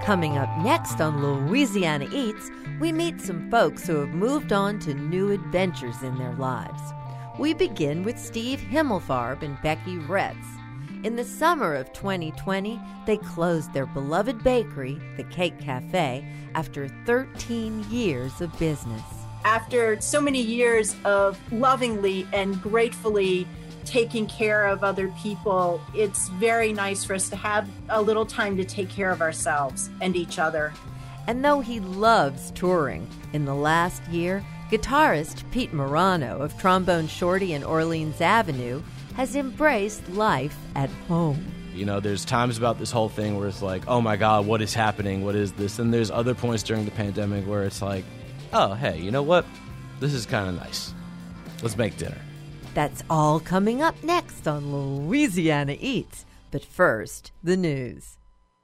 Coming up next on Louisiana Eats, we meet some folks who have moved on to new adventures in their lives. We begin with Steve Himmelfarb and Becky Retz. In the summer of 2020, they closed their beloved bakery, the Cake Cafe, after 13 years of business. After so many years of lovingly and gratefully taking care of other people, it's very nice for us to have a little time to take care of ourselves and each other. And though he loves touring, in the last year, guitarist Pete Morano of Trombone Shorty and Orleans Avenue has embraced life at home. You know, there's times about this whole thing where it's like, oh my God, what is happening? What is this? And there's other points during the pandemic where it's like, oh, hey, you know what? This is kind of nice. Let's make dinner. That's all coming up next on Louisiana Eats. But first, the news.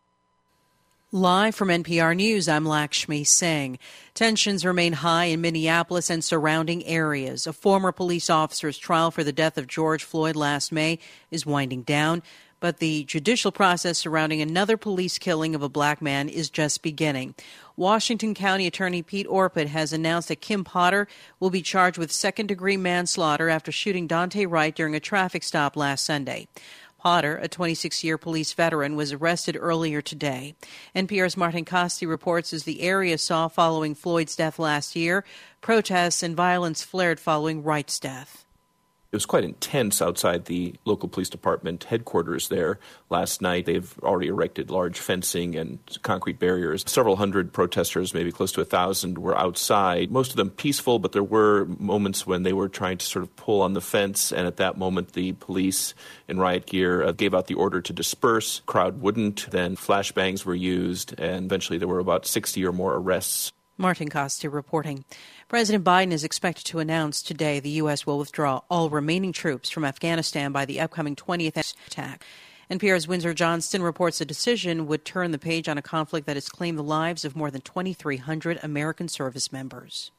Live from NPR News, I'm Lakshmi Singh. Tensions remain high in Minneapolis and surrounding areas. A former police officer's trial for the death of George Floyd last May is winding down, but the judicial process surrounding another police killing of a black man is just beginning. Washington County Attorney Pete Orpett has announced that Kim Potter will be charged with second-degree manslaughter after shooting Dante Wright during a traffic stop last Sunday. Potter, a 26-year police veteran, was arrested earlier today. NPR's Martin Costi reports as the area saw following Floyd's death last year, protests and violence flared following Wright's death. It was quite intense outside the local police department headquarters there last night. They've already erected large fencing and concrete barriers. Several hundred protesters, maybe close to 1,000, were outside, most of them peaceful, but there were moments when they were trying to sort of pull on the fence, and at that moment the police in riot gear gave out the order to disperse. Crowd wouldn't. Then flashbangs were used, and eventually there were about 60 or more arrests. Martin Costi reporting. President Biden is expected to announce today the U.S. will withdraw all remaining troops from Afghanistan by the upcoming 20th attack. NPR's Windsor Johnston reports the decision would turn the page on a conflict that has claimed the lives of more than 2,300 American service members.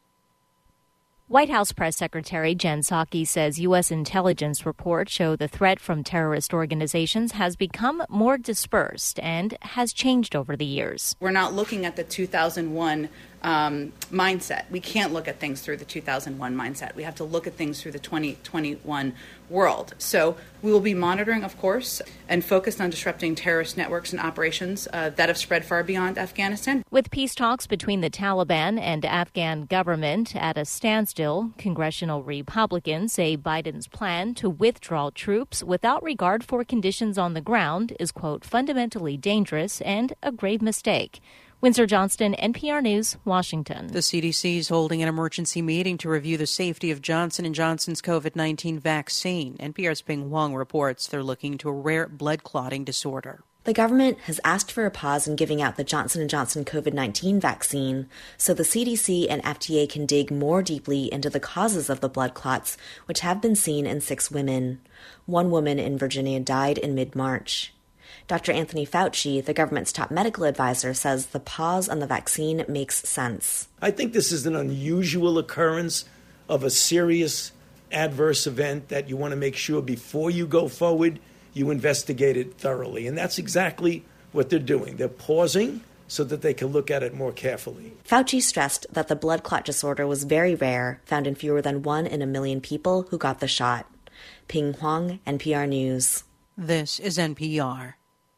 White House Press Secretary Jen Psaki says U.S. intelligence reports show the threat from terrorist organizations has become more dispersed and has changed over the years. We're not looking at the 2001 mindset. We can't look at things through the 2001 mindset. We have to look at things through the 2021 world. So we will be monitoring, of course, and focused on disrupting terrorist networks and operations that have spread far beyond Afghanistan. With peace talks between the Taliban and Afghan government at a standstill, congressional Republicans say Biden's plan to withdraw troops without regard for conditions on the ground is, quote, fundamentally dangerous and a grave mistake. Windsor Johnston, NPR News, Washington. The CDC is holding an emergency meeting to review the safety of Johnson & Johnson's COVID-19 vaccine. NPR's Ping Wong reports they're looking into a rare blood clotting disorder. The government has asked for a pause in giving out the Johnson & Johnson COVID-19 vaccine so the CDC and FDA can dig more deeply into the causes of the blood clots, which have been seen in 6 women. 1 woman in Virginia died in mid-March. Dr. Anthony Fauci, the government's top medical advisor, says the pause on the vaccine makes sense. I think this is an unusual occurrence of a serious adverse event that you want to make sure before you go forward, you investigate it thoroughly. And that's exactly what they're doing. They're pausing so that they can look at it more carefully. Fauci stressed that the blood clot disorder was very rare, found in fewer than 1 in a million people who got the shot. Ping Huang, NPR News. This is NPR.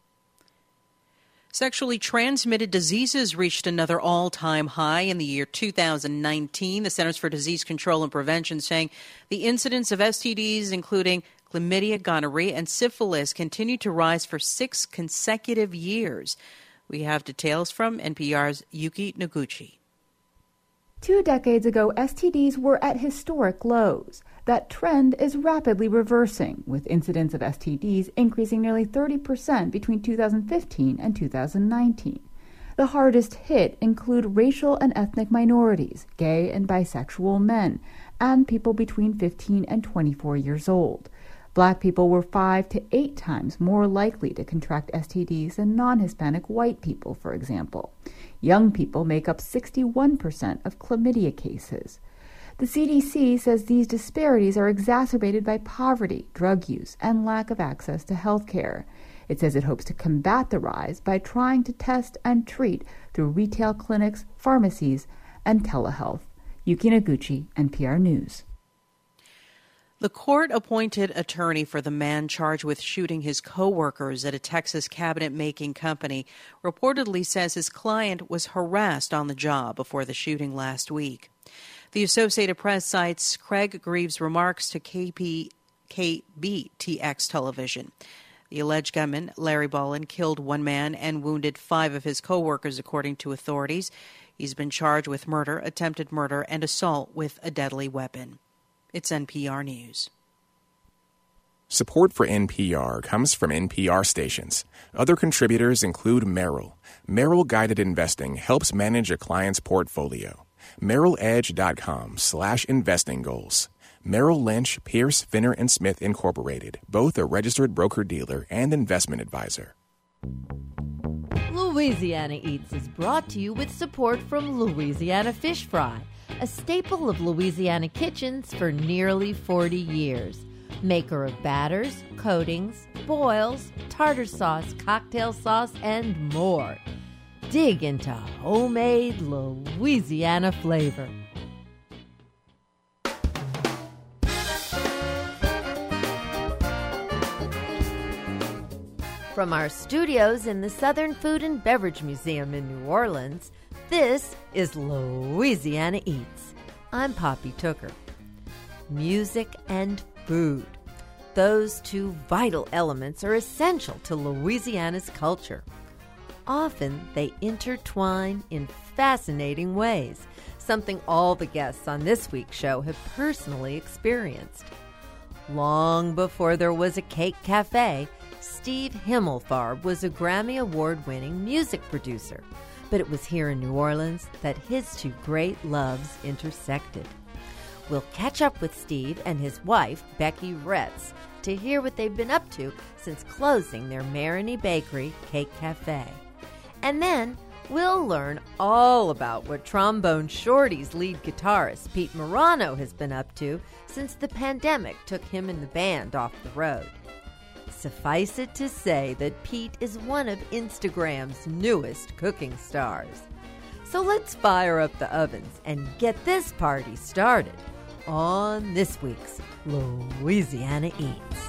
Sexually transmitted diseases reached another all-time high in the year 2019. The Centers for Disease Control and Prevention saying the incidence of STDs, including chlamydia, gonorrhea, and syphilis, continued to rise for 6 consecutive years. We have details from NPR's Yuki Noguchi. 2 decades ago, STDs were at historic lows. That trend is rapidly reversing, with incidence of STDs increasing nearly 30% between 2015 and 2019. The hardest hit include racial and ethnic minorities, gay and bisexual men, and people between 15 and 24 years old. Black people were 5 to 8 times more likely to contract STDs than non-Hispanic white people, for example. Young people make up 61% of chlamydia cases. The CDC says these disparities are exacerbated by poverty, drug use, and lack of access to health care. It says it hopes to combat the rise by trying to test and treat through retail clinics, pharmacies, and telehealth. Yuki Noguchi, NPR News. The court-appointed attorney for the man charged with shooting his co-workers at a Texas cabinet-making company reportedly says his client was harassed on the job before the shooting last week. The Associated Press cites Craig Greaves' remarks to KBTX television. The alleged gunman, Larry Bolin, killed one man and wounded 5 of his co-workers, according to authorities. He's been charged with murder, attempted murder, and assault with a deadly weapon. It's NPR News. Support for NPR comes from NPR stations. Other contributors include Merrill. Merrill Guided Investing helps manage a client's portfolio. MerrillEdge.com/investing goals. Merrill Lynch, Pierce, Finner & Smith Incorporated, both a registered broker-dealer and investment advisor. Louisiana Eats is brought to you with support from Louisiana Fish Fry, a staple of Louisiana kitchens for nearly 40 years. Maker of batters, coatings, boils, tartar sauce, cocktail sauce, and more. Dig into homemade Louisiana flavor. From our studios in the Southern Food and Beverage Museum in New Orleans, this is Louisiana Eats. I'm Poppy Tooker. Music and food. Those two vital elements are essential to Louisiana's culture. Often they intertwine in fascinating ways, something all the guests on this week's show have personally experienced. Long before there was a cake cafe, Steve Himmelfarb was a Grammy Award-winning music producer, but it was here in New Orleans that his two great loves intersected. We'll catch up with Steve and his wife, Becky Retz, to hear what they've been up to since closing their Marigny Bakery Cake Cafe. And then we'll learn all about what Trombone Shorty's lead guitarist, Pete Morano, has been up to since the pandemic took him and the band off the road. Suffice it to say that Pete is one of Instagram's newest cooking stars. So let's fire up the ovens and get this party started on this week's Louisiana Eats.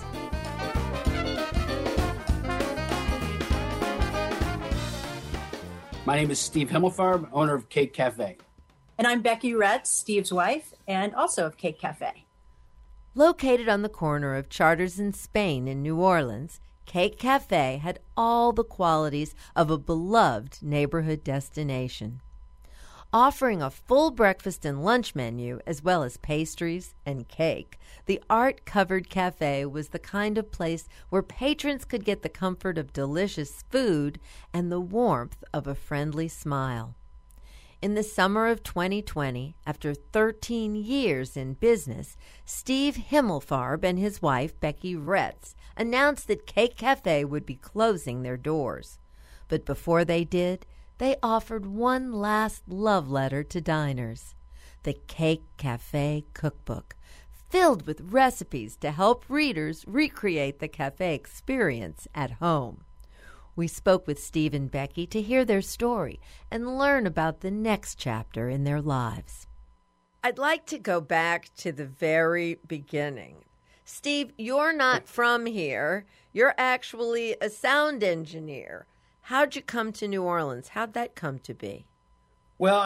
My name is Steve Himmelfarb, owner of Cake Cafe. And I'm Becky Retz, Steve's wife, and also of Cake Cafe. Located on the corner of Chartres and Spain in New Orleans, Cake Cafe had all the qualities of a beloved neighborhood destination. Offering a full breakfast and lunch menu, as well as pastries and cake, the art-covered cafe was the kind of place where patrons could get the comfort of delicious food and the warmth of a friendly smile. In the summer of 2020, after 13 years in business, Steve Himmelfarb and his wife, Becky Retz, announced that Cake Cafe would be closing their doors. But before they did, they offered one last love letter to diners, the Cake Cafe Cookbook, filled with recipes to help readers recreate the cafe experience at home. We spoke with Steve and Becky to hear their story and learn about the next chapter in their lives. I'd like to go back to the very beginning. Steve, you're not from here. You're actually a sound engineer. How'd you come to New Orleans? How'd that come to be? Well,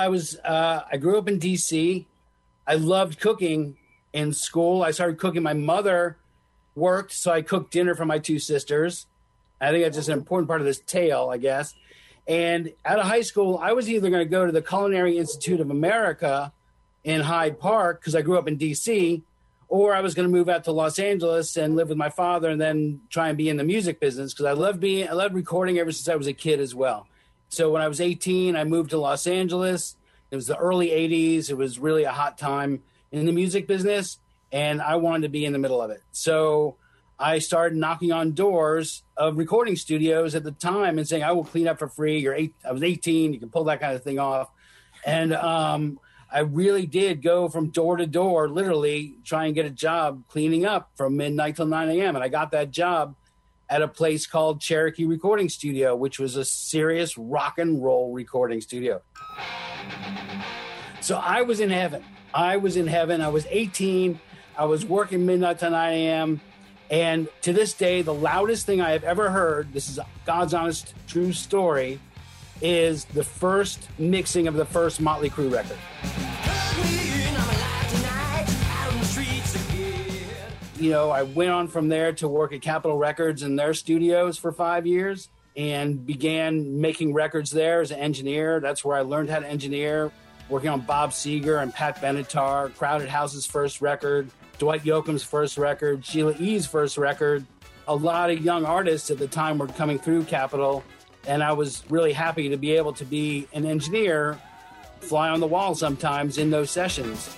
I grew up in D.C. I loved cooking in school. I started cooking. My mother worked, so I cooked dinner for my 2 sisters. I think that's just an important part of this tale, I guess. And out of high school, I was either going to go to the Culinary Institute of America in Hyde Park, because I grew up in D.C., or I was going to move out to Los Angeles and live with my father and then try and be in the music business, because I loved recording ever since I was a kid as well. So when I was 18, I moved to Los Angeles. It was the early 80s. It was really a hot time in the music business, and I wanted to be in the middle of it. So I started knocking on doors of recording studios at the time and saying, I will clean up for free. I was 18. You can pull that kind of thing off. And I really did go from door to door, literally try and get a job cleaning up from midnight till 9 a.m. And I got that job. at a place called Cherokee Recording Studio, which was a serious rock and roll recording studio. So I was in heaven. I was 18. I was working midnight to 9 a.m. And to this day, the loudest thing I have ever heard, this is God's honest, true story, is the first mixing of the first Motley Crue record. You know, I went on from there to work at Capitol Records in their studios for 5 years and began making records there as an engineer. That's where I learned how to engineer, working on Bob Seger and Pat Benatar, Crowded House's first record, Dwight Yoakam's first record, Sheila E.'s first record. A lot of young artists at the time were coming through Capitol, and I was really happy to be able to be an engineer, fly on the wall sometimes in those sessions.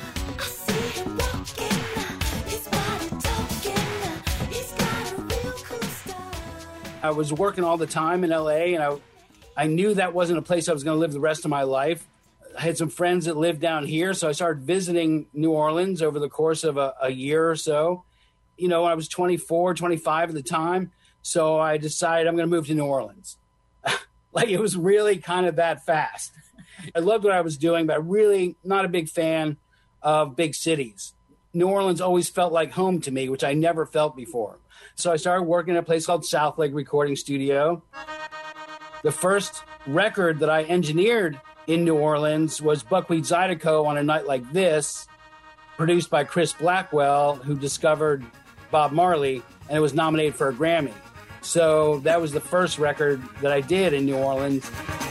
I was working all the time in LA, and I knew that wasn't a place I was going to live the rest of my life. I had some friends that lived down here, so I started visiting New Orleans over the course of a year or so. You know, I was 24, 25 at the time, so I decided I'm going to move to New Orleans. Like, it was really kind of that fast. I loved what I was doing, but really not a big fan of big cities. New Orleans always felt like home to me, which I never felt before. So I started working at a place called South Lake Recording Studio. The first record that I engineered in New Orleans was Buckwheat Zydeco on a Night Like This, produced by Chris Blackwell, who discovered Bob Marley, and it was nominated for a Grammy. So that was the first record that I did in New Orleans.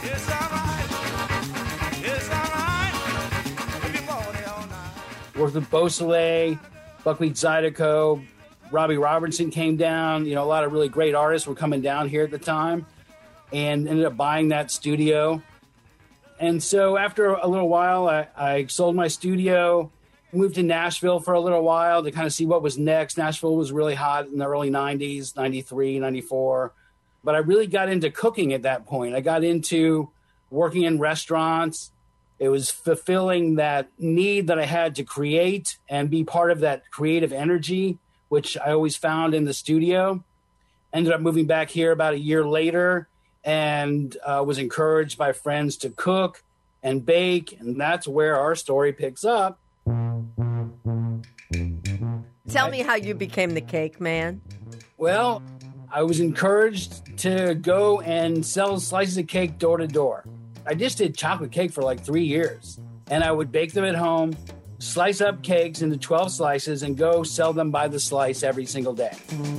Worked with Beausoleil, Buckwheat Zydeco, Robbie Robertson came down. You know, a lot of really great artists were coming down here at the time, and ended up buying that studio. And so after a little while, I sold my studio, moved to Nashville for a little while to kind of see what was next. Nashville was really hot in the early 90s, 93, 94. But I really got into cooking at that point. I got into working in restaurants. It was fulfilling that need that I had to create and be part of that creative energy, which I always found in the studio. Ended up moving back here about a year later, and was encouraged by friends to cook and bake. And that's where our story picks up. Tell me how you became the cake man. Well, I was encouraged to go and sell slices of cake door to door. I just did chocolate cake for like 3 years, and I would bake them at home, slice up cakes into 12 slices, and go sell them by the slice every single day.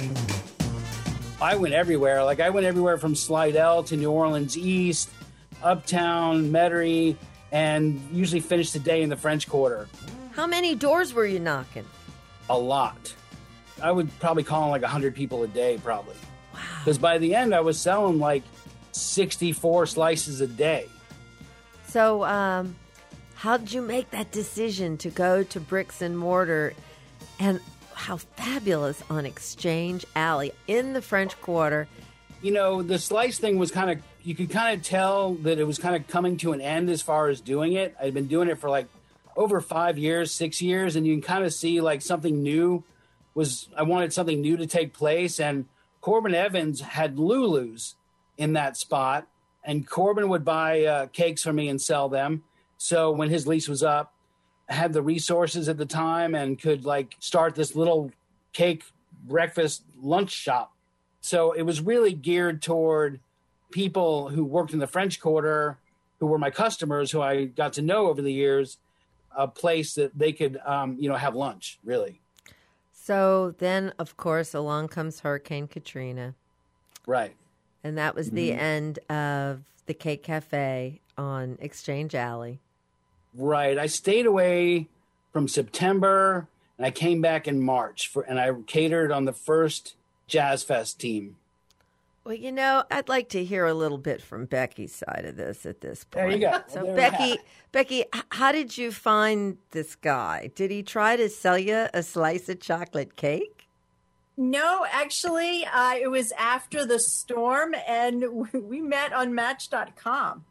I went everywhere. Like, I went everywhere from Slidell to New Orleans East, Uptown, Metairie, and usually finished the day in the French Quarter. How many doors were you knocking? A lot. I would probably call on like 100 people a day, probably. Wow. Because by the end, I was selling like 64 slices a day. So, how did you make that decision to go to bricks and mortar? And how fabulous on Exchange Alley in the French Quarter. You know, the slice thing was kind of, you could kind of tell that it was kind of coming to an end as far as doing it. I'd been doing it for like over 5 years, 6 years, and you can kind of see like something new I wanted something new to take place. And Corbin Evans had Lulu's in that spot, and Corbin would buy cakes from me and sell them. So when his lease was up, I had the resources at the time and could like start this little cake breakfast lunch shop. So it was really geared toward people who worked in the French Quarter, who were my customers, who I got to know over the years, a place that they could, have lunch, really. So then, of course, along comes Hurricane Katrina. Right. And that was the end of the Cake Cafe on Exchange Alley. Right. I stayed away from September, and I came back in March, and I catered on the first Jazz Fest team. Well, you know, I'd like to hear a little bit from Becky's side of this at this point. There you go. So, Becky, how did you find this guy? Did he try to sell you a slice of chocolate cake? No, actually, it was after the storm, and we met on Match.com.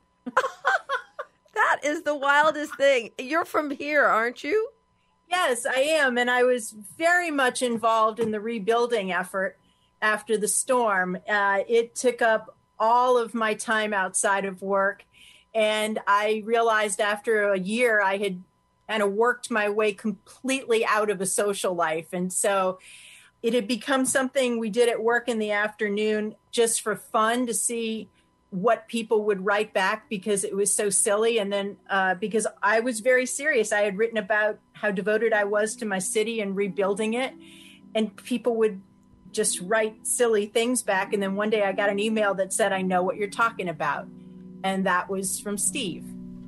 That is the wildest thing. You're from here, aren't you? Yes, I am, and I was very much involved in the rebuilding effort. after the storm. It took up all of my time outside of work. And I realized after a year, I had kind of worked my way completely out of a social life. And so it had become something we did at work in the afternoon just for fun to see what people would write back because it was so silly. And then because I was very serious, I had written about how devoted I was to my city and rebuilding it. And people would just write silly things back. And then one day I got an email that said, I know what you're talking about. And that was from Steve.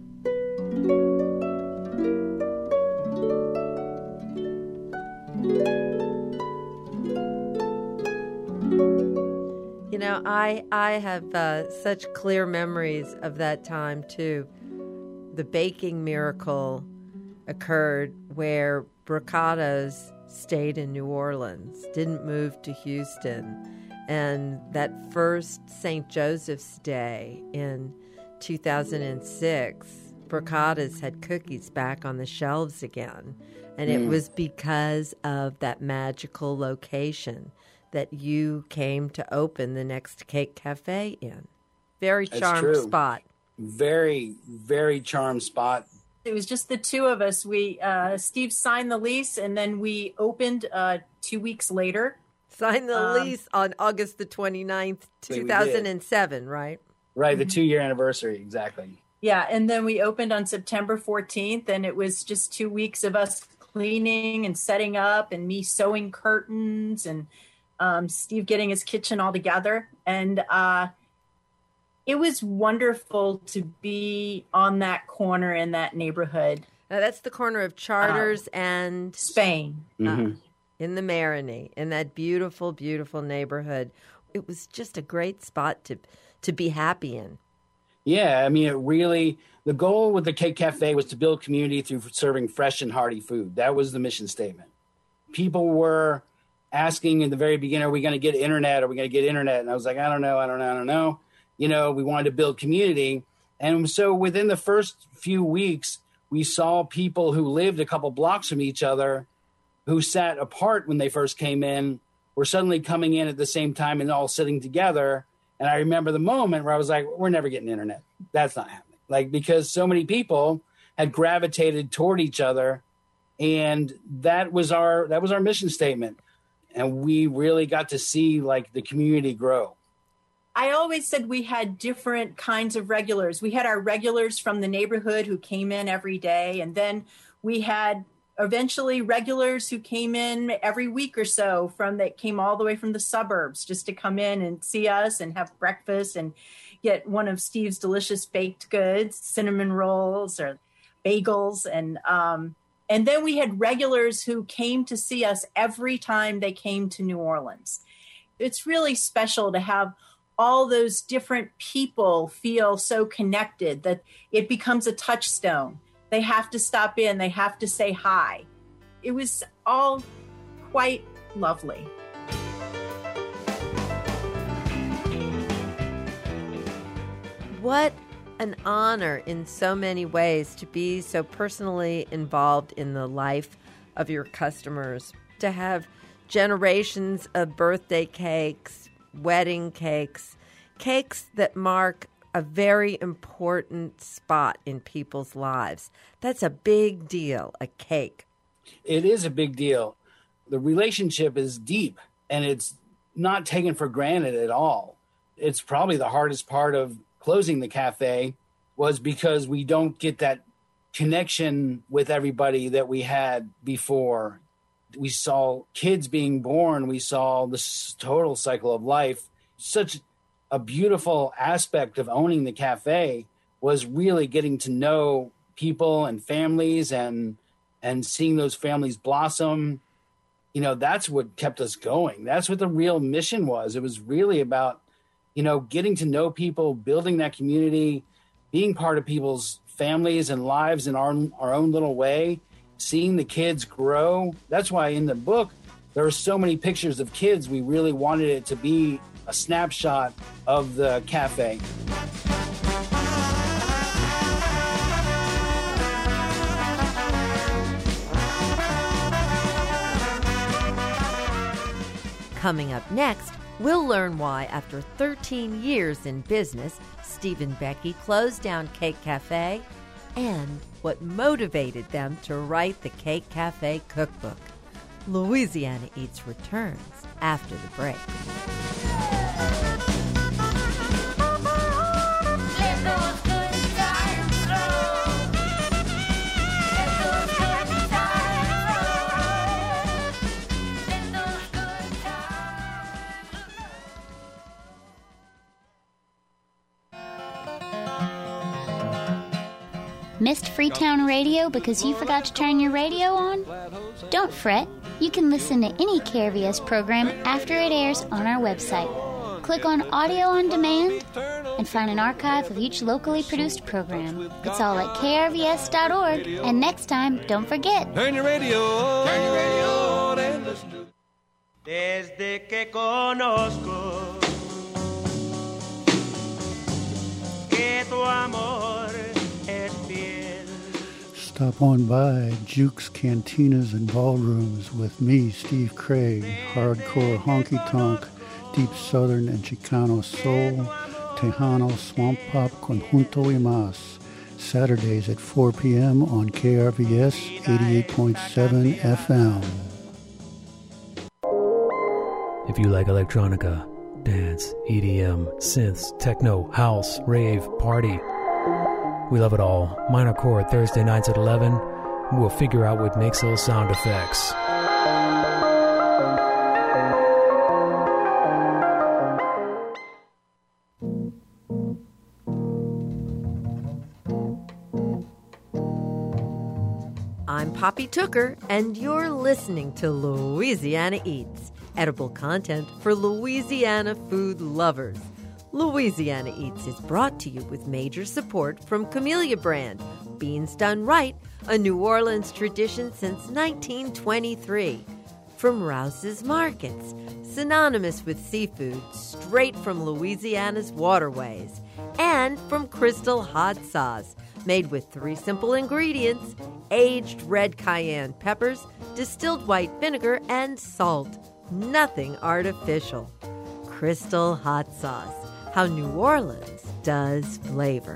You know, I have such clear memories of that time, too. The baking miracle occurred where Brocados stayed in New Orleans, didn't move to Houston. And that first St. Joseph's Day in 2006, Brocados had cookies back on the shelves again. And it was because of that magical location that you came to open the Next Cake Cafe in. Very charmed spot. Very, very charmed spot. It was just the two of us. Steve signed the lease, and then we opened 2 weeks later. Signed the lease on August the 29th, 2007, right? Right, the 2-year anniversary, exactly. Yeah, and then we opened on September 14th, and it was just 2 weeks of us cleaning and setting up and me sewing curtains and Steve getting his kitchen all together. And it was wonderful to be on that corner in that neighborhood. Now, that's the corner of Charters and Spain. In the Marigny, in that beautiful, beautiful neighborhood. It was just a great spot to be happy in. Yeah, I mean, the goal with the Cake Cafe was to build community through serving fresh and hearty food. That was the mission statement. People were asking in the very beginning, are we going to get internet? Are we going to get internet? And I was like, I don't know. You know, we wanted to build community. And so within the first few weeks, we saw people who lived a couple blocks from each other who sat apart when they first came in were suddenly coming in at the same time and all sitting together. And I remember the moment where I was like, we're never getting internet. That's not happening. Like, because so many people had gravitated toward each other. And that was our mission statement. And we really got to see like the community grow. I always said we had different kinds of regulars. We had our regulars from the neighborhood who came in every day. And then we had eventually regulars who came in every week or so that came all the way from the suburbs just to come in and see us and have breakfast and get one of Steve's delicious baked goods, cinnamon rolls or bagels. And then we had regulars who came to see us every time they came to New Orleans. It's really special to have all those different people feel so connected that it becomes a touchstone. They have to stop in. They have to say hi. It was all quite lovely. What an honor in so many ways to be so personally involved in the life of your customers, to have generations of birthday cakes, wedding cakes, cakes that mark a very important spot in people's lives. That's a big deal, a cake. It is a big deal. The relationship is deep and it's not taken for granted at all. It's probably the hardest part of closing the cafe was because we don't get that connection with everybody that we had before. We saw kids being born. We saw this total cycle of life. Such a beautiful aspect of owning the cafe was really getting to know people and families and seeing those families blossom. You know, that's what kept us going. That's what the real mission was. It was really about, you know, getting to know people, building that community, being part of people's families and lives in our own little way, seeing the kids grow. That's why in the book, there are so many pictures of kids. We really wanted it to be a snapshot of the cafe. Coming up next, We'll learn why, after 13 years in business, Steve and Becky closed down Cake Cafe and what motivated them to write the Cake Cafe cookbook. Louisiana Eats returns after the break. Missed Freetown Radio because you forgot to turn your radio on? Don't fret. You can listen to any KRVS program after it airs on our website. Click on Audio on Demand and find an archive of each locally produced program. It's all at krvs.org. And next time, don't forget. Turn your radio on. Turn your radio on and listen to Desde que conozco que tu amor es fiel. Stop on by Juke's Cantinas and Ballrooms with me, Steve Craig. Hardcore honky-tonk, deep southern and Chicano soul, Tejano, swamp pop, conjunto y más. Saturdays at 4 p.m. on KRVS 88.7 FM. If you like electronica, dance, EDM, synths, techno, house, rave, party, we love it all. Minor Chord Thursday nights at 11. We'll figure out what makes those sound effects. I'm Poppy Tooker, and you're listening to Louisiana Eats, edible content for Louisiana food lovers. Louisiana Eats is brought to you with major support from Camellia Brand, beans done right, a New Orleans tradition since 1923. From Rouse's Markets, synonymous with seafood straight from Louisiana's waterways. And from Crystal Hot Sauce, made with 3 simple ingredients: aged red cayenne peppers, distilled white vinegar, and salt. Nothing artificial. Crystal Hot Sauce, how New Orleans does flavor.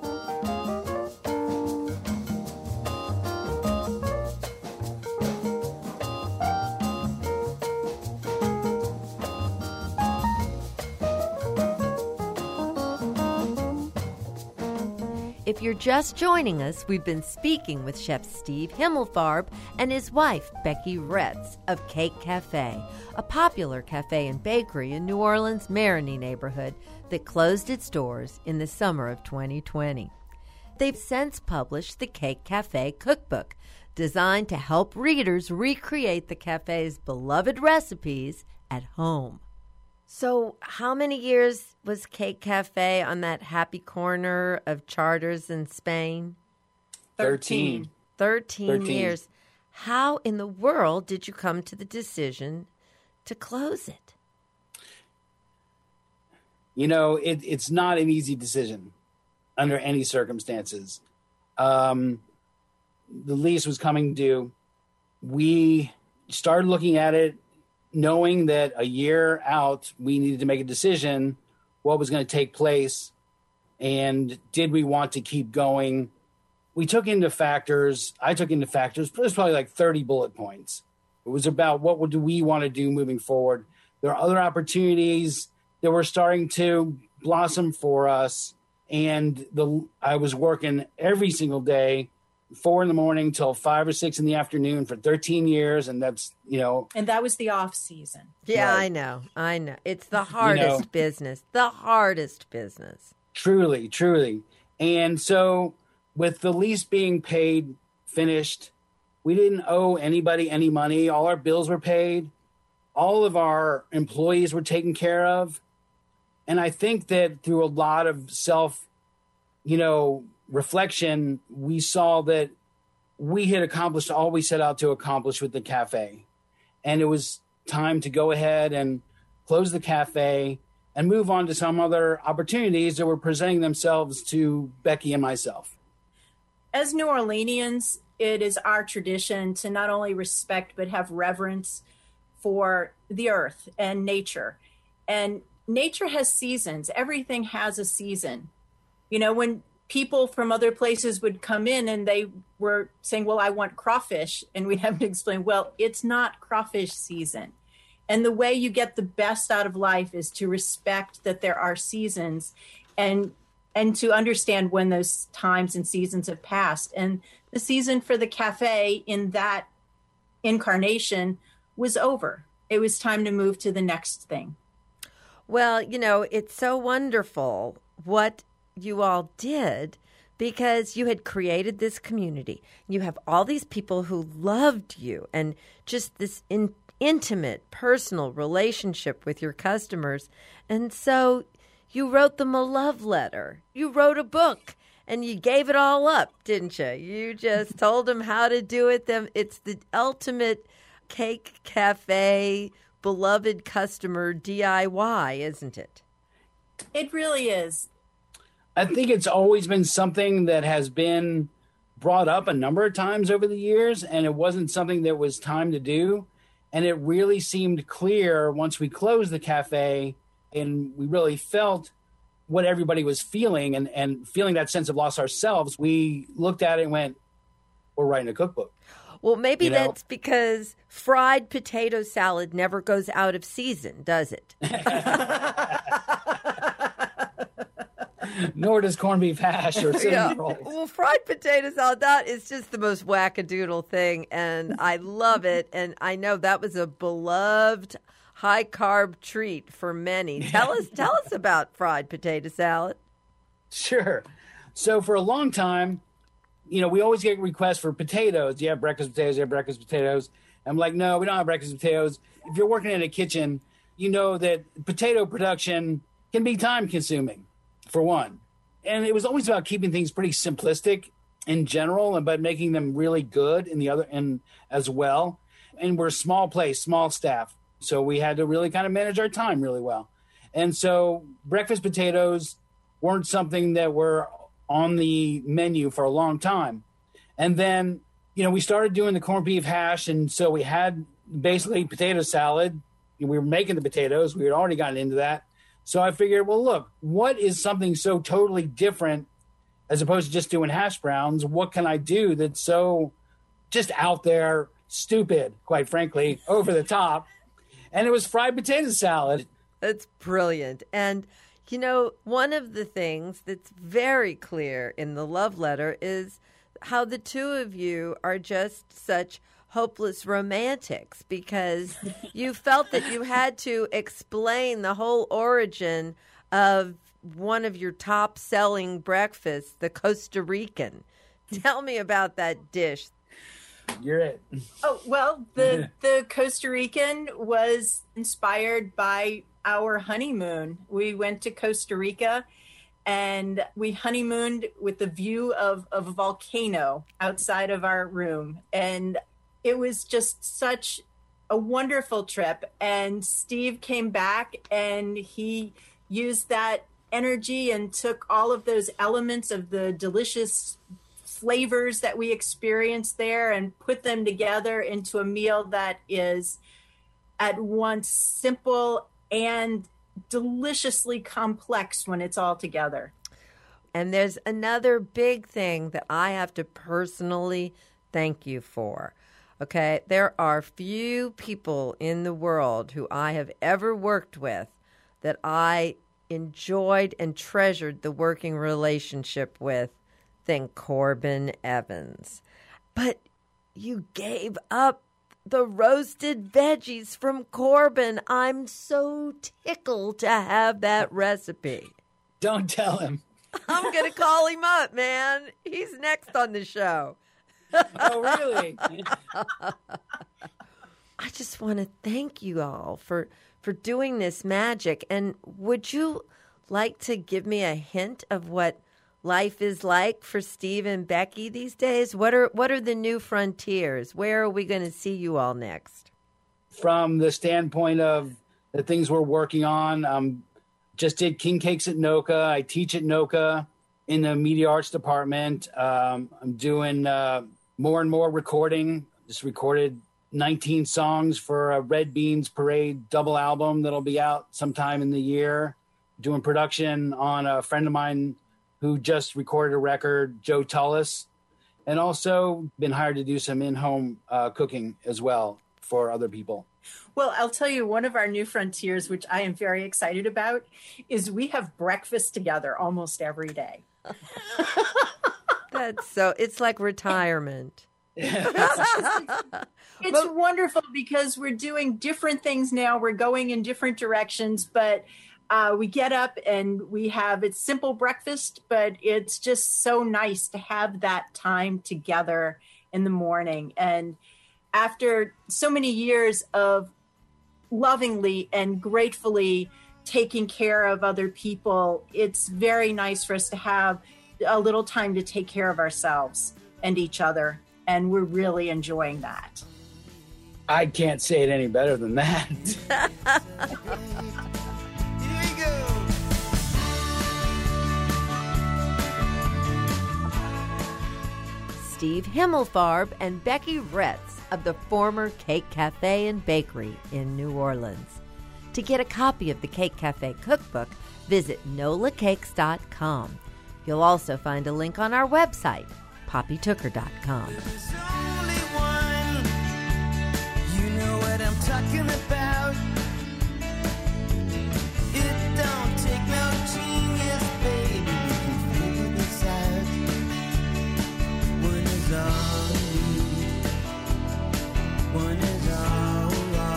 If you're just joining us, we've been speaking with Chef Steve Himmelfarb and his wife, Becky Retz, of Cake Cafe, a popular cafe and bakery in New Orleans' Marigny neighborhood that closed its doors in the summer of 2020. They've since published the Cake Cafe cookbook, designed to help readers recreate the cafe's beloved recipes at home. So how many years was Cake Cafe on that happy corner of Charters in Spain? 13. 13 years. How in the world did you come to the decision to close it? You know, it's not an easy decision under any circumstances. The lease was coming due. We started looking at it, knowing that a year out, we needed to make a decision what was going to take place, and did we want to keep going? I took into factors, there's probably like 30 bullet points. It was about what do we want to do moving forward. There are other opportunities that were starting to blossom for us, and I was working every single day, 4 a.m. till 5 or 6 p.m. for 13 years. And that's, And that was the off season. Yeah, right. I know. It's the hardest business. The hardest business. Truly, truly. And so with the lease being paid, finished, we didn't owe anybody any money. All our bills were paid. All of our employees were taken care of. And I think that through a lot of reflection, we saw that we had accomplished all we set out to accomplish with the cafe. And it was time to go ahead and close the cafe and move on to some other opportunities that were presenting themselves to Becky and myself. As New Orleanians, it is our tradition to not only respect but have reverence for the earth and nature. And nature has seasons. Everything has a season. You know, when people from other places would come in and they were saying, well, I want crawfish. And we'd have to explain, well, it's not crawfish season. And the way you get the best out of life is to respect that there are seasons and to understand when those times and seasons have passed. And the season for the cafe in that incarnation was over. It was time to move to the next thing. Well, you know, it's so wonderful what you all did, because you had created this community. You have all these people who loved you and just this intimate, personal relationship with your customers. And so you wrote them a love letter. You wrote a book and you gave it all up, didn't you? You just told them how to do it. It's the ultimate cake cafe, beloved customer DIY, isn't it? It really is. I think it's always been something that has been brought up a number of times over the years, and it wasn't something that was time to do. And it really seemed clear once we closed the cafe and we really felt what everybody was feeling and feeling that sense of loss ourselves. We looked at it and went, we're writing a cookbook. Well, maybe that's because fried potato salad never goes out of season, does it? Nor does corned beef hash or cinnamon rolls. Well, fried potato salad, that is just the most wackadoodle thing, and I love it. And I know that was a beloved high-carb treat for many. Tell us about fried potato salad. Sure. So for a long time, you know, we always get requests for potatoes. Do you have breakfast potatoes? Do you have breakfast potatoes? I'm like, no, we don't have breakfast potatoes. If you're working in a kitchen, you know that potato production can be time-consuming, for one. And it was always about keeping things pretty simplistic in general, but making them really good in the other end as well. And we're a small place, small staff. So we had to really kind of manage our time really well. And so breakfast potatoes weren't something that were on the menu for a long time. And then, you know, we started doing the corned beef hash. And so we had basically potato salad. We were making the potatoes. We had already gotten into that. So I figured, well, look, what is something so totally different as opposed to just doing hash browns? What can I do that's so just out there, stupid, quite frankly, over the top? And it was fried potato salad. That's brilliant. And, you know, one of the things that's very clear in the love letter is how the two of you are just such hopeless romantics, because you felt that you had to explain the whole origin of one of your top selling breakfasts, the Costa Rican. Tell me about that dish. You're it. Oh, well, the Costa Rican was inspired by our honeymoon. We went to Costa Rica and we honeymooned with the view of a volcano outside of our room. And it was just such a wonderful trip. And Steve came back and he used that energy and took all of those elements of the delicious flavors that we experienced there and put them together into a meal that is at once simple and deliciously complex when it's all together. And there's another big thing that I have to personally thank you for. Okay, there are few people in the world who I have ever worked with that I enjoyed and treasured the working relationship with than Corbin Evans. But you gave up the roasted veggies from Corbin. I'm so tickled to have that recipe. Don't tell him. I'm going to call him up, man. He's next on the show. Oh, really? I just want to thank you all for doing this magic. And would you like to give me a hint of what life is like for Steve and Becky these days? What are the new frontiers? Where are we going to see you all next? From the standpoint of the things we're working on, just did King Cakes at NOCA. I teach at NOCA in the media arts department. I'm doing more and more recording. Just recorded 19 songs for a Red Beans Parade double album that'll be out sometime in the year. Doing production on a friend of mine who just recorded a record, Joe Tullis, and also been hired to do some in-home cooking as well for other people. Well, I'll tell you, one of our new frontiers, which I am very excited about, is we have breakfast together almost every day. It's like retirement. It's wonderful because we're doing different things now. We're going in different directions, but we get up and it's simple breakfast, but it's just so nice to have that time together in the morning. And after so many years of lovingly and gratefully taking care of other people, it's very nice for us to have a little time to take care of ourselves and each other. And we're really enjoying that. I can't say it any better than that. Steve Himmelfarb and Becky Retz of the former Cake Cafe and Bakery in New Orleans. To get a copy of the Cake Cafe cookbook, visit nolacakes.com. You'll also find a link on our website, poppytooker.com. You know what I'm talking about. It don't take no genius, baby. We can figure this out. One is all we need. One is all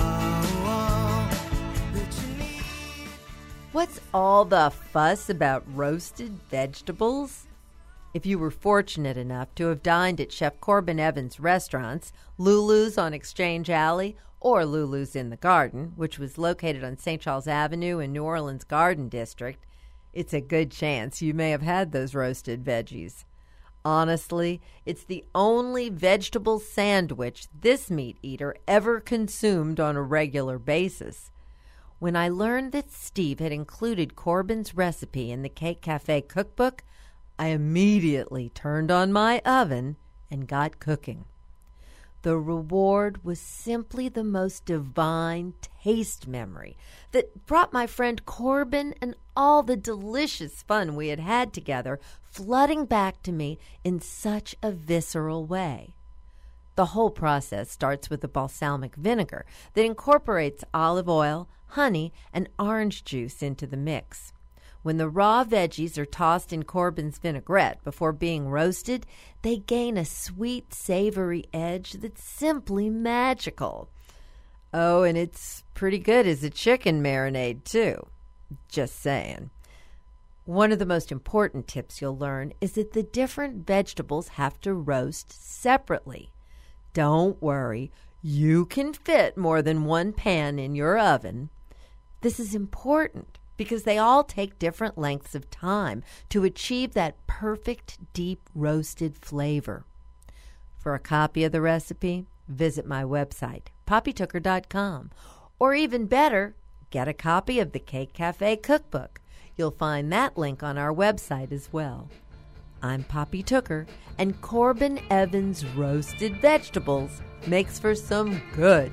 that you need. What's all the fuss about roasted vegetables? If you were fortunate enough to have dined at Chef Corbin Evans' restaurants, Lulu's on Exchange Alley or Lulu's in the Garden, which was located on St. Charles Avenue in New Orleans' Garden District, it's a good chance you may have had those roasted veggies. Honestly, it's the only vegetable sandwich this meat eater ever consumed on a regular basis. When I learned that Steve had included Corbin's recipe in the Cake Cafe cookbook, I immediately turned on my oven and got cooking. The reward was simply the most divine taste memory that brought my friend Corbin and all the delicious fun we had had together flooding back to me in such a visceral way. The whole process starts with a balsamic vinegar that incorporates olive oil, honey, and orange juice into the mix. When the raw veggies are tossed in Corbin's vinaigrette before being roasted, they gain a sweet, savory edge that's simply magical. Oh, and it's pretty good as a chicken marinade, too. Just saying. One of the most important tips you'll learn is that the different vegetables have to roast separately. Don't worry, you can fit more than one pan in your oven. This is important because they all take different lengths of time to achieve that perfect deep roasted flavor. For a copy of the recipe, visit my website, poppytooker.com, or even better, get a copy of the Cake Cafe cookbook. You'll find that link on our website as well. I'm Poppy Tooker, and Corbin Evans roasted vegetables makes for some good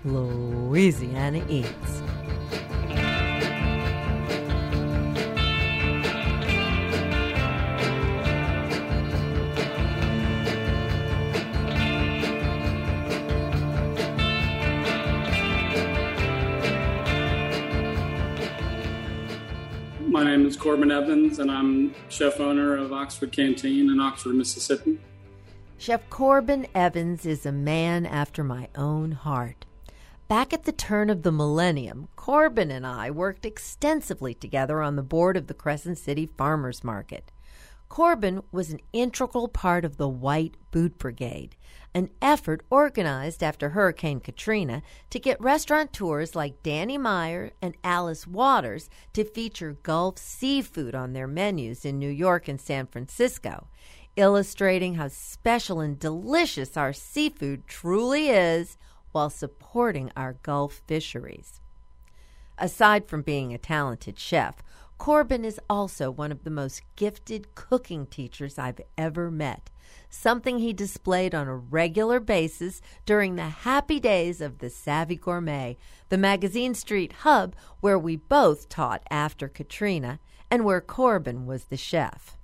Louisiana eats. My name is Corbin Evans, and I'm chef owner of Oxford Canteen in Oxford, Mississippi. Chef Corbin Evans is a man after my own heart. Back at the turn of the millennium, Corbin and I worked extensively together on the board of the Crescent City Farmers Market. Corbin was an integral part of the White Boot Brigade, an effort organized after Hurricane Katrina to get restaurateurs like Danny Meyer and Alice Waters to feature Gulf seafood on their menus in New York and San Francisco, illustrating how special and delicious our seafood truly is while supporting our Gulf fisheries. Aside from being a talented chef, Corbin is also one of the most gifted cooking teachers I've ever met, something he displayed on a regular basis during the happy days of the Savvy Gourmet, the Magazine Street hub where we both taught after Katrina and where Corbin was the chef.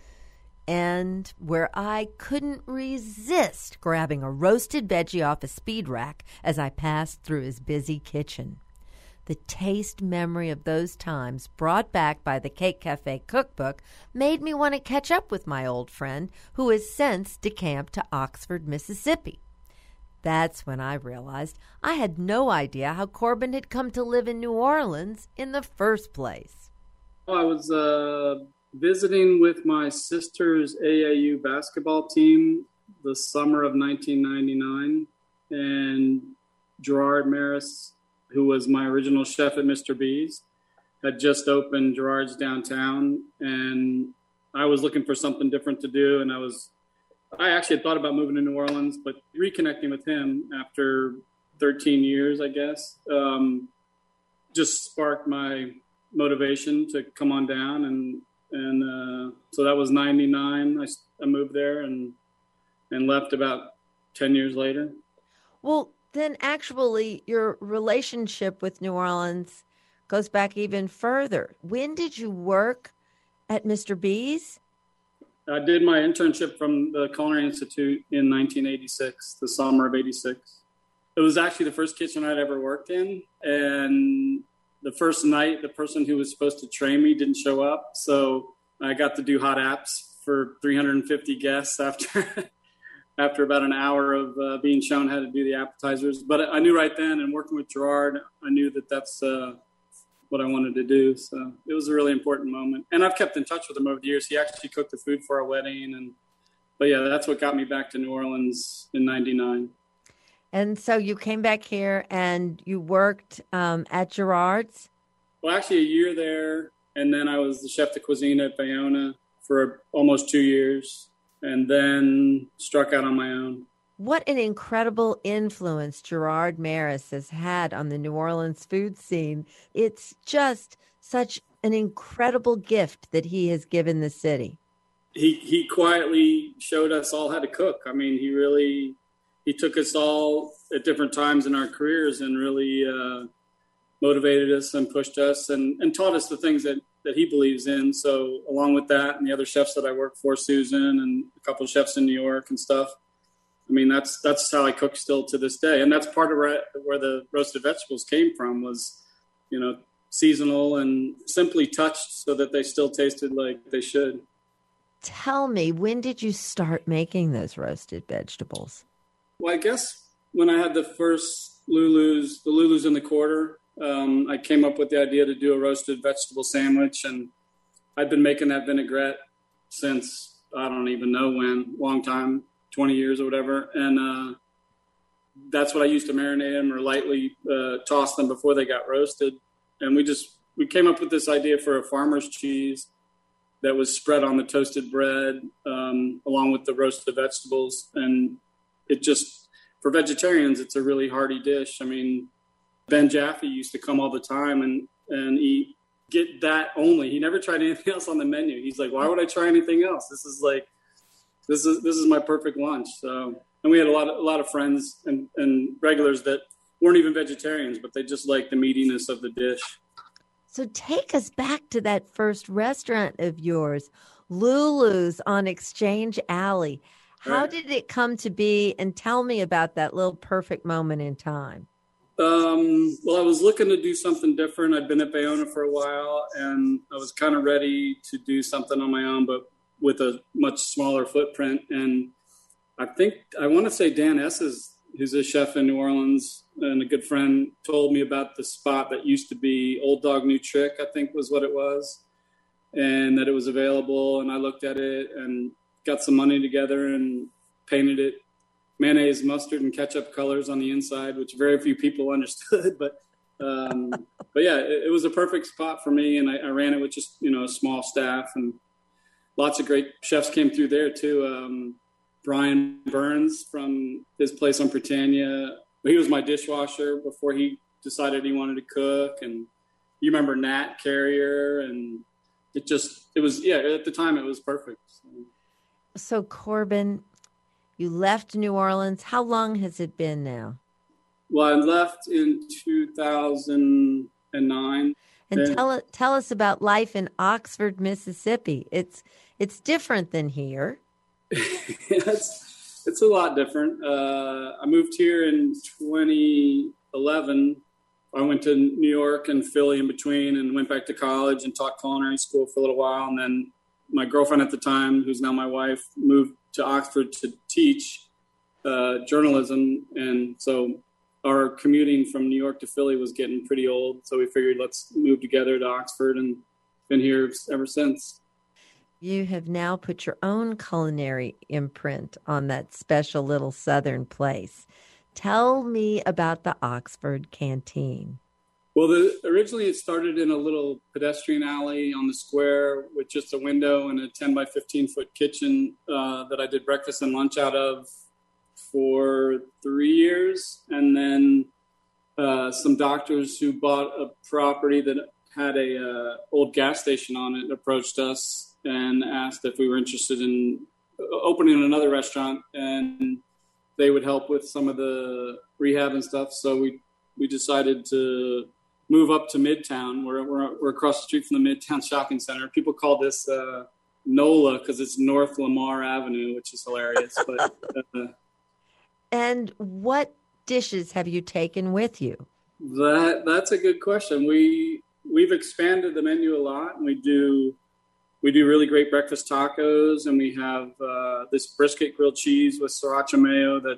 And where I couldn't resist grabbing a roasted veggie off a speed rack as I passed through his busy kitchen. The taste memory of those times brought back by the Cake Cafe cookbook made me want to catch up with my old friend who has since decamped to Oxford, Mississippi. That's when I realized I had no idea how Corbin had come to live in New Orleans in the first place. I was visiting with my sister's AAU basketball team the summer of 1999, and Gerard Maris, who was my original chef at Mr. B's, had just opened Gerard's downtown, and I was looking for something different to do, and I actually had thought about moving to New Orleans, but reconnecting with him after 13 years, I guess, just sparked my motivation to come on down, and so that was 99. I moved there and left about 10 years later. Well, then actually your relationship with New Orleans goes back even further. When did you work at Mr. B's? I did my internship from the Culinary Institute in 1986, the summer of 86. It was actually the first kitchen I'd ever worked in, and the first night, the person who was supposed to train me didn't show up, so I got to do hot apps for 350 guests after about an hour of being shown how to do the appetizers. But I knew right then, and working with Gerard, I knew that that's what I wanted to do. So it was a really important moment. And I've kept in touch with him over the years. He actually cooked the food for our wedding. But yeah, that's what got me back to New Orleans in 99. And so you came back here and you worked at Gerard's? Well, actually a year there. And then I was the chef de cuisine at Bayona for almost 2 years, and then struck out on my own. What an incredible influence Gerard Maris has had on the New Orleans food scene. It's just such an incredible gift that he has given the city. He quietly showed us all how to cook. I mean, he took us all at different times in our careers and really motivated us and pushed us and taught us the things that he believes in. So along with that and the other chefs that I work for, Susan and a couple of chefs in New York and stuff, I mean, that's how I cook still to this day. And that's part of where the roasted vegetables came from was, seasonal and simply touched so that they still tasted like they should. Tell me, when did you start making those roasted vegetables? Well, I guess when I had the first the Lulu's in the Quarter, I came up with the idea to do a roasted vegetable sandwich, and I'd been making that vinaigrette since I don't even know when, long time, 20 years or whatever. And that's what I used to marinate them or lightly toss them before they got roasted. And we came up with this idea for a farmer's cheese that was spread on the toasted bread along with the roasted vegetables. And it just, for vegetarians, it's a really hearty dish. I mean, Ben Jaffe used to come all the time and get that only. He never tried anything else on the menu. He's like, why would I try anything else? This is my perfect lunch. So, and we had a lot of friends and regulars that weren't even vegetarians, but they just liked the meatiness of the dish. So take us back to that first restaurant of yours, Lulu's on Exchange Alley. How did it come to be? And tell me about that little perfect moment in time. Well, I was looking to do something different. I'd been at Bayona for a while, and I was kind of ready to do something on my own, but with a much smaller footprint. And I want to say Dan Esses, who's a chef in New Orleans and a good friend, told me about the spot that used to be Old Dog New Trick, I think was what it was, and that it was available. And I looked at it and got some money together and painted it mayonnaise, mustard, and ketchup colors on the inside, which very few people understood. But yeah, it was a perfect spot for me. And I ran it with just, a small staff, and lots of great chefs came through there too. Brian Burns from his place on Britannia. He was my dishwasher before he decided he wanted to cook. And you remember Nat Carrier, and it was at the time it was perfect. So Corbin, you left New Orleans. How long has it been now? Well, I left in 2009. And tell us about life in Oxford, Mississippi. It's different than here. It's a lot different. I moved here in 2011. I went to New York and Philly in between, and went back to college and taught culinary school for a little while. And then my girlfriend at the time, who's now my wife, moved to Oxford to teach journalism. And so our commuting from New York to Philly was getting pretty old. So we figured let's move together to Oxford, and been here ever since. You have now put your own culinary imprint on that special little Southern place. Tell me about the Oxford Canteen. Well, originally it started in a little pedestrian alley on the square with just a window and a 10 by 15 foot kitchen that I did breakfast and lunch out of for 3 years. And then some doctors who bought a property that had a old gas station on it approached us and asked if we were interested in opening another restaurant, and they would help with some of the rehab and stuff. So we decided to move up to Midtown. We're across the street from the Midtown Shopping Center. People call this NOLA because it's North Lamar Avenue, which is hilarious. But and what dishes have you taken with you? That's a good question. We've expanded the menu a lot, and we do really great breakfast tacos, and we have this brisket grilled cheese with sriracha mayo that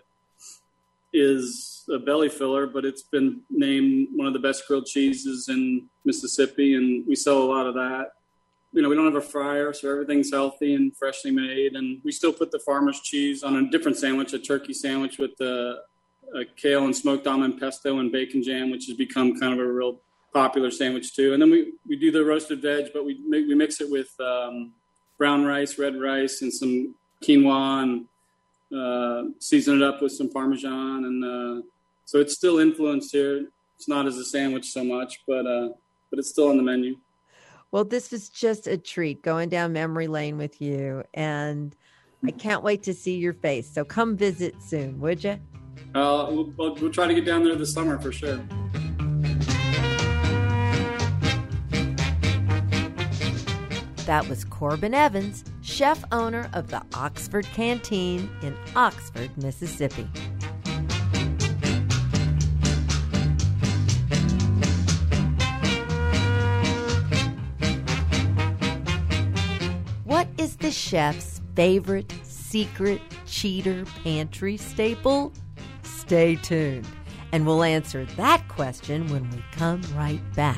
is a belly filler, but it's been named one of the best grilled cheeses in Mississippi, and we sell a lot of that. We don't have a fryer, so everything's healthy and freshly made, and we still put the farmer's cheese on a different sandwich, a turkey sandwich with a kale and smoked almond pesto and bacon jam, which has become kind of a real popular sandwich too. And then we do the roasted veg, but we mix it with brown rice, red rice, and some quinoa, and season it up with some Parmesan. And so it's still influenced here. It's not as a sandwich so much, but it's still on the menu. Well, this was just a treat going down memory lane with you, and I can't wait to see your face. So come visit soon, would you? We'll try to get down there this summer for sure. That was Corbin Evans, chef owner of the Oxford Canteen in Oxford, Mississippi. What is the chef's favorite secret cheater pantry staple? Stay tuned, and we'll answer that question when we come right back.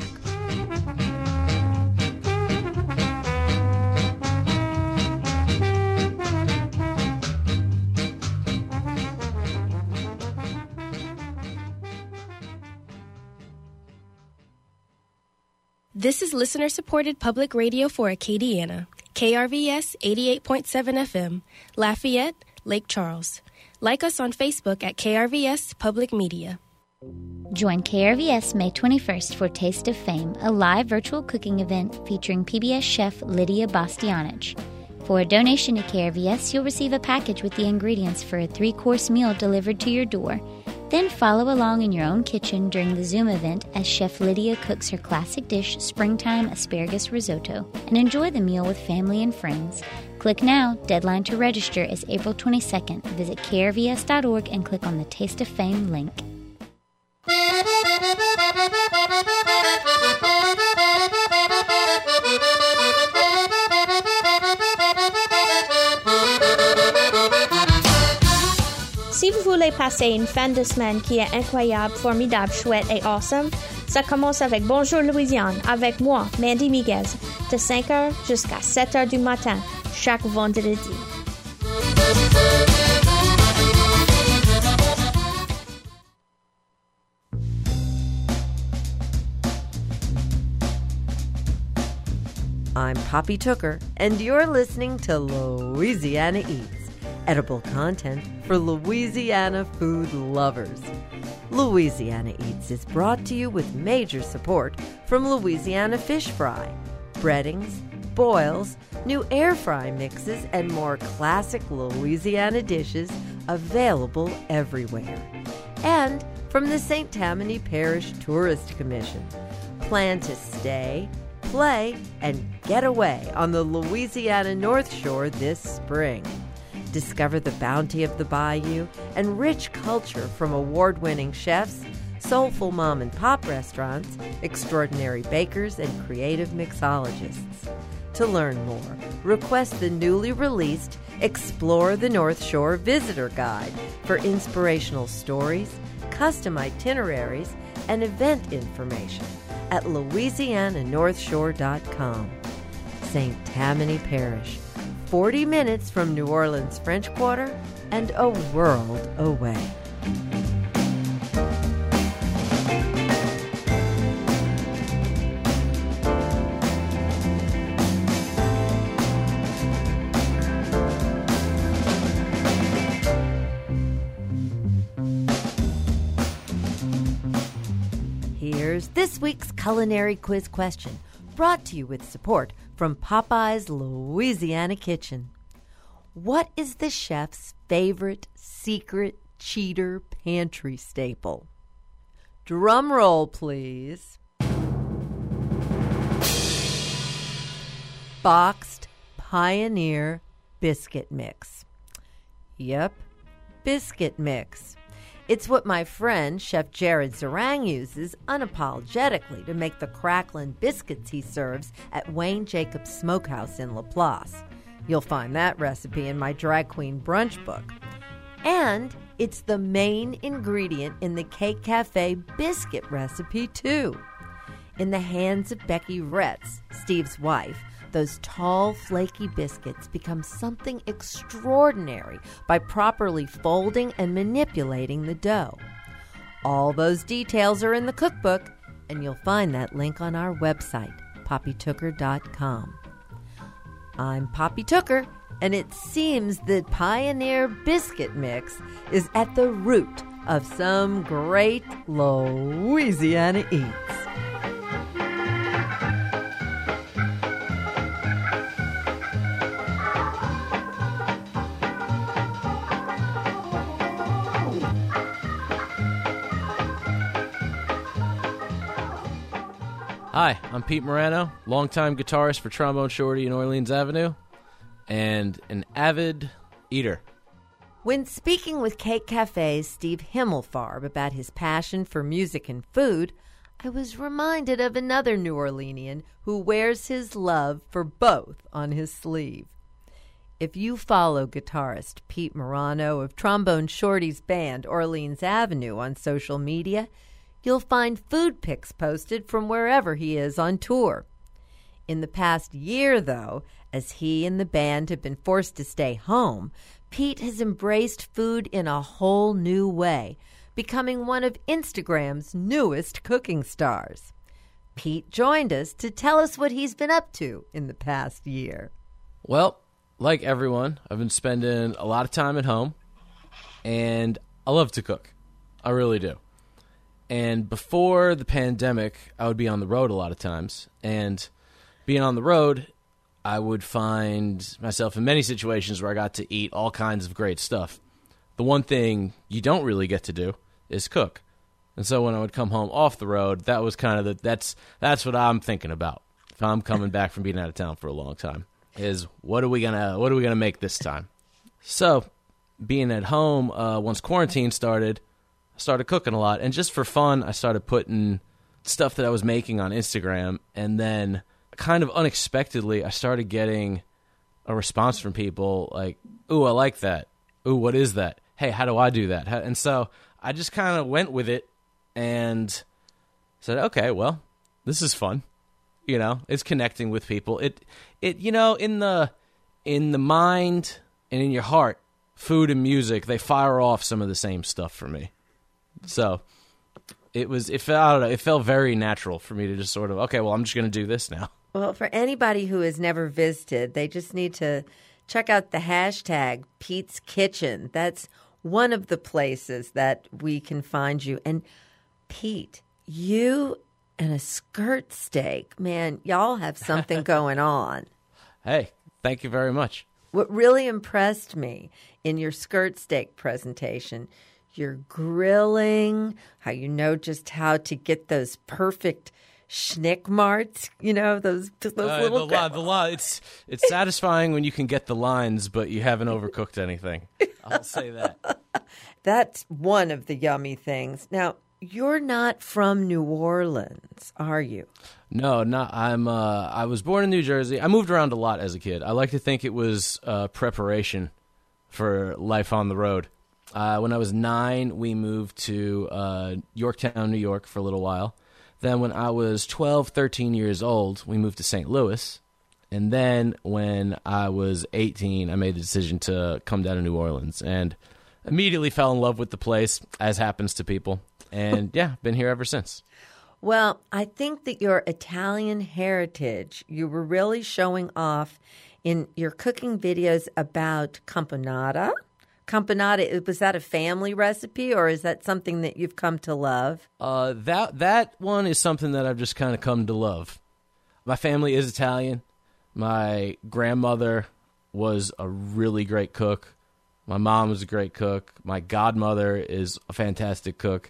This is listener-supported public radio for Acadiana. KRVS 88.7 FM, Lafayette, Lake Charles. Like us on Facebook at KRVS Public Media. Join KRVS May 21st for Taste of Fame, a live virtual cooking event featuring PBS chef Lydia Bastianich. For a donation to KRVS, you'll receive a package with the ingredients for a 3-course meal delivered to your door. Then follow along in your own kitchen during the Zoom event as Chef Lydia cooks her classic dish, Springtime Asparagus Risotto, and enjoy the meal with family and friends. Click now. Deadline to register is April 22nd. Visit krvs.org and click on the Taste of Fame link. Si vous voulez passer une fin de semaine qui est incroyable, formidable, chouette et awesome, ça commence avec Bonjour Louisiane, avec moi, Mandy Miguez, de 5h jusqu'à 7h du matin, chaque vendredi. I'm Poppy Tooker, and you're listening to Louisiana Eats, edible content for Louisiana food lovers. Louisiana Eats is brought to you with major support from Louisiana Fish Fry. Breadings, boils, new air fry mixes, and more classic Louisiana dishes available everywhere. And from the St. Tammany Parish Tourist Commission. Plan to stay, play, and get away on the Louisiana North Shore this spring. Discover the bounty of the bayou and rich culture from award-winning chefs, soulful mom-and-pop restaurants, extraordinary bakers, and creative mixologists. To learn more, request the newly released Explore the North Shore Visitor Guide for inspirational stories, custom itineraries, and event information at louisiananorthshore.com. St. Tammany Parish, 40 minutes from New Orleans French Quarter and a world away. Here's this week's culinary quiz question, brought to you with support from Popeye's Louisiana Kitchen. What is the chef's favorite secret cheater pantry staple? Drum roll, please. Boxed Pioneer biscuit mix. Yep, biscuit mix. It's what my friend, Chef Jared Zarang, uses unapologetically to make the cracklin' biscuits he serves at Wayne Jacobs Smokehouse in Laplace. You'll find that recipe in my Drag Queen Brunch book. And it's the main ingredient in the Cake Cafe biscuit recipe, too. In the hands of Becky Retz, Steve's wife, those tall, flaky biscuits become something extraordinary by properly folding and manipulating the dough. All those details are in the cookbook, and you'll find that link on our website, poppytooker.com. I'm Poppy Tooker, and it seems that Pioneer Biscuit Mix is at the root of some great Louisiana eats. Hi, I'm Pete Morano, longtime guitarist for Trombone Shorty in Orleans Avenue, and an avid eater. When speaking with Cake Cafe's Steve Himmelfarb about his passion for music and food, I was reminded of another New Orleanian who wears his love for both on his sleeve. If you follow guitarist Pete Morano of Trombone Shorty's band Orleans Avenue on social media, you'll find food pics posted from wherever he is on tour. In the past year, though, as he and the band have been forced to stay home, Pete has embraced food in a whole new way, becoming one of Instagram's newest cooking stars. Pete joined us to tell us what he's been up to in the past year. Well, like everyone, I've been spending a lot of time at home, and I love to cook. I really do. And before the pandemic, I would be on the road a lot of times. And being on the road, I would find myself in many situations where I got to eat all kinds of great stuff. The one thing you don't really get to do is cook. And so when I would come home off the road, that was kind of that's what I'm thinking about. If I'm coming back from being out of town for a long time, is what are we gonna make this time? So being at home, once quarantine started, I started cooking a lot, and just for fun, I started putting stuff that I was making on Instagram, and then kind of unexpectedly, I started getting a response from people like, ooh, I like that. Ooh, what is that? Hey, how do I do that? And so I just kind of went with it and said, okay, well, this is fun. You know, it's connecting with people. It you know, in the mind and in your heart, food and music, they fire off some of the same stuff for me. So it felt very natural for me to just sort of, okay, well, I'm just going to do this now. Well, for anybody who has never visited, they just need to check out the hashtag Pete's Kitchen. That's one of the places that we can find you. And Pete, you and a skirt steak, man, y'all have something going on. Hey, thank you very much. What really impressed me in your skirt steak presentation, your grilling, how you know just how to get those perfect schnickmarts, those little... The line. It's satisfying when you can get the lines, but you haven't overcooked anything. I'll say that. That's one of the yummy things. Now, you're not from New Orleans, are you? No, not. I was born in New Jersey. I moved around a lot as a kid. I like to think it was preparation for life on the road. When I was 9, we moved to Yorktown, New York for a little while. Then when I was 12, 13 years old, we moved to St. Louis. And then when I was 18, I made the decision to come down to New Orleans and immediately fell in love with the place, as happens to people. And yeah, been here ever since. Well, I think that your Italian heritage, you were really showing off in your cooking videos about campanata. Campanata, was that a family recipe, or is that something that you've come to love? That one is something that I've just kind of come to love. My family is Italian. My grandmother was a really great cook. My mom was a great cook. My godmother is a fantastic cook.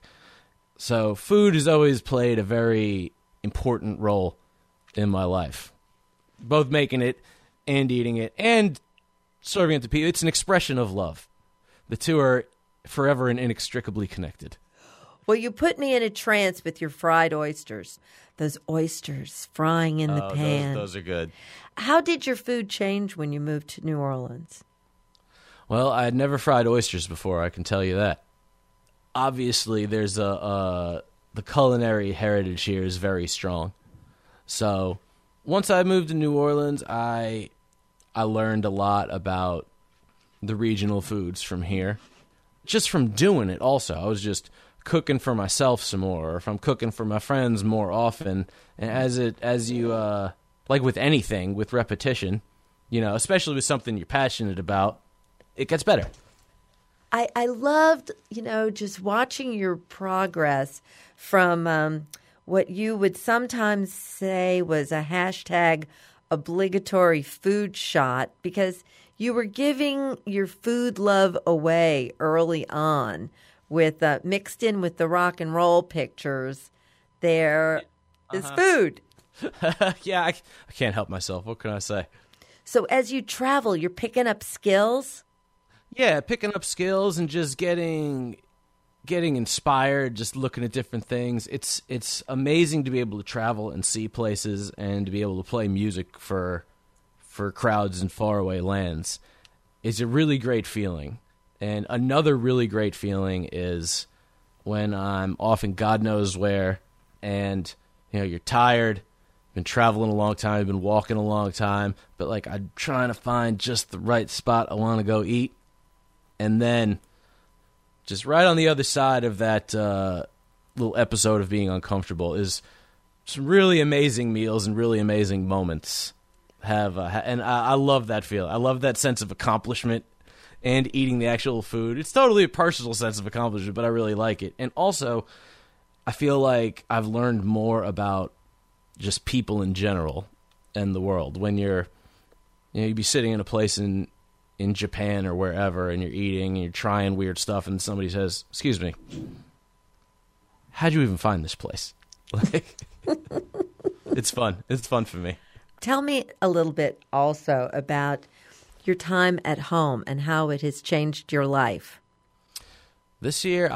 So food has always played a very important role in my life, both making it and eating it and serving it to people. It's an expression of love. The two are forever and inextricably connected. Well, you put me in a trance with your fried oysters. Those oysters frying in the pan. Those are good. How did your food change when you moved to New Orleans? Well, I had never fried oysters before, I can tell you that. Obviously, there's the culinary heritage here is very strong. So once I moved to New Orleans, I learned a lot about the regional foods from here. Just from doing it also. I was just cooking for myself some more, or if I'm cooking for my friends more often. And as you like with anything, with repetition, especially with something you're passionate about, it gets better. I loved, just watching your progress from what you would sometimes say was a hashtag obligatory food shot, because you were giving your food love away early on with mixed in with the rock and roll pictures. There is food. Yeah, I can't help myself. What can I say? So as you travel, you're picking up skills? Yeah, picking up skills and just getting inspired, just looking at different things. It's amazing to be able to travel and see places and to be able to play music for crowds in faraway lands. It's a really great feeling. And another really great feeling is when I'm off in God knows where and you're tired, been traveling a long time, been walking a long time, but I'm trying to find just the right spot I want to go eat. And then just right on the other side of that little episode of being uncomfortable is some really amazing meals and really amazing moments. And I love that feeling. I love that sense of accomplishment and eating the actual food. It's totally a personal sense of accomplishment, but I really like it. And also, I feel like I've learned more about just people in general and the world. When you'd be sitting in a place in Japan or wherever, and you're eating and you're trying weird stuff, and somebody says, "Excuse me, how'd you even find this place?" It's fun. It's fun for me. Tell me a little bit also about your time at home and how it has changed your life. This year,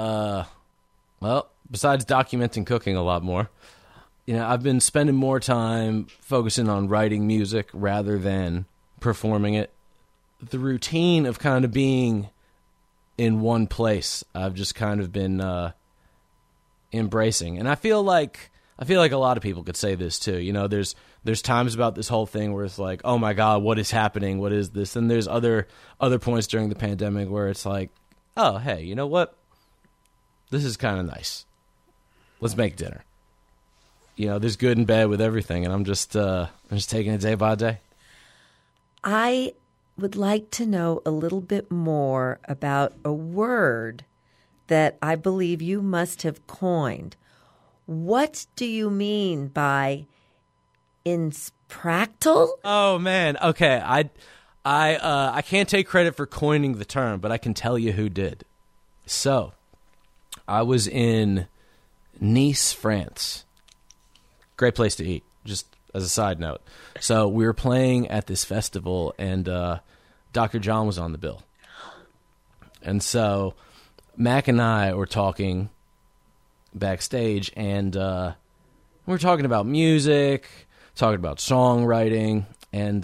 besides documenting cooking a lot more, I've been spending more time focusing on writing music rather than performing it. The routine of kind of being in one place, I've just kind of been embracing. And I feel like a lot of people could say this too. There's times about this whole thing where it's like, oh my God, what is happening? What is this? And there's other points during the pandemic where it's like, oh, hey, you know what? This is kind of nice. Let's make dinner. There's good and bad with everything, and I'm just taking it day by day. I would like to know a little bit more about a word that I believe you must have coined. What do you mean by inspractal? Oh man, okay. I can't take credit for coining the term, but I can tell you who did. So, I was in Nice, France. Great place to eat, just as a side note. So, we were playing at this festival, and Dr. John was on the bill. And so, Mac and I were talking backstage, and we were talking about music, talking about songwriting, and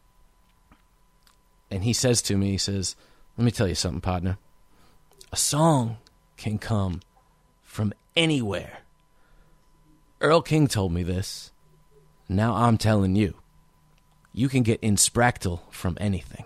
he says to me, he says, "Let me tell you something, partner. A song can come from anywhere. Earl King told me this. Now I'm telling you. You can get inspractal from anything."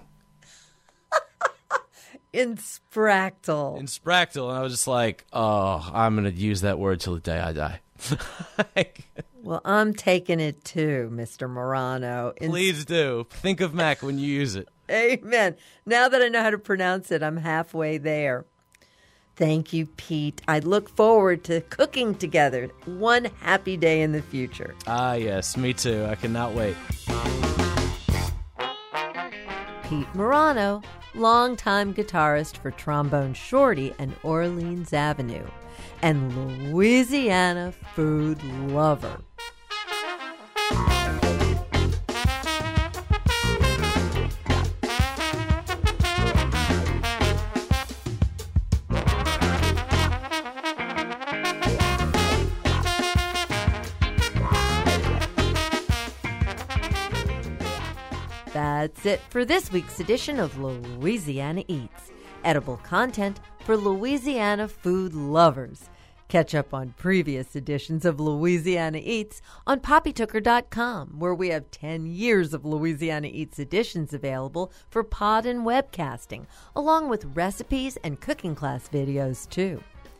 Inspractal. Inspractal. And I was just like, oh, I'm going to use that word till the day I die. Well, I'm taking it too, Mr. Morano. Please do. Think of Mac when you use it. Amen. Now that I know how to pronounce it, I'm halfway there. Thank you, Pete. I look forward to cooking together one happy day in the future. Ah, yes, me too. I cannot wait. Pete Morano, longtime guitarist for Trombone Shorty and Orleans Avenue, and Louisiana food lover. That's it for this week's edition of Louisiana Eats. Edible content for Louisiana food lovers. Catch up on previous editions of Louisiana Eats on poppytooker.com, where we have 10 years of Louisiana Eats editions available for pod and webcasting, along with recipes and cooking class videos, too.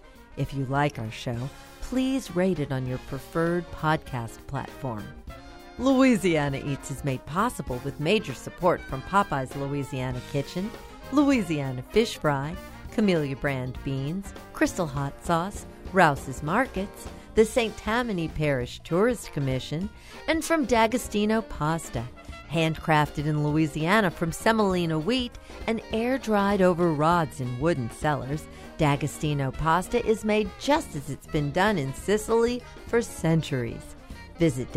If you like our show, please rate it on your preferred podcast platform. Louisiana Eats is made possible with major support from Popeye's Louisiana Kitchen, Louisiana Fish Fry, Camellia Brand Beans, Crystal Hot Sauce, Rouse's Markets, the St. Tammany Parish Tourist Commission, and from D'Agostino Pasta, handcrafted in Louisiana from semolina wheat and air-dried over rods in wooden cellars. D'Agostino Pasta is made just as it's been done in Sicily for centuries. Visit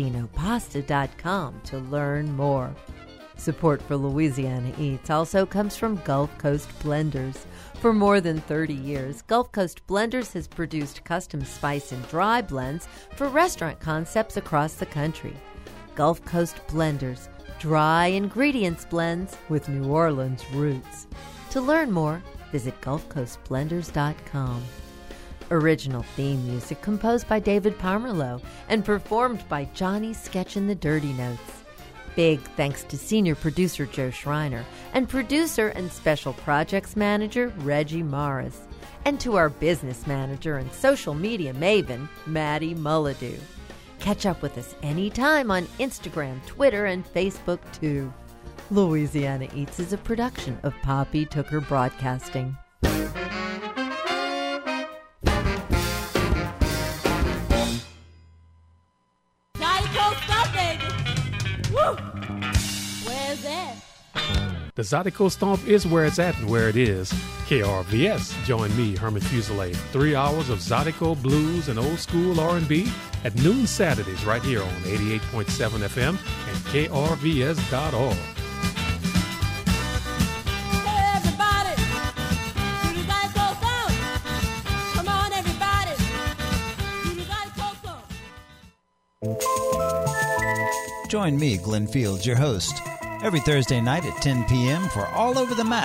d'agostinopasta.com to learn more. Support for Louisiana Eats also comes from Gulf Coast Blenders. For more than 30 years, Gulf Coast Blenders has produced custom spice and dry blends for restaurant concepts across the country. Gulf Coast Blenders, dry ingredients blends with New Orleans roots. To learn more, visit gulfcoastblenders.com. Original theme music composed by David Pomerleau and performed by Johnny Sketchin' the Dirty Notes. Big thanks to senior producer Joe Schreiner and producer and special projects manager Reggie Morris, and to our business manager and social media maven Maddie Mullidew. Catch up with us anytime on Instagram, Twitter, and Facebook too. Louisiana Eats is a production of Poppy Tooker Broadcasting. Where's that? The Zydeco Stomp is where it's at and where it is. KRVS. Join me, Herman Fuselier, 3 hours of Zydeco, blues, and old school R&B at noon Saturdays right here on 88.7 FM and krvs.org. Join me, Glenn Fields, your host, every Thursday night at 10 p.m. for All Over the Map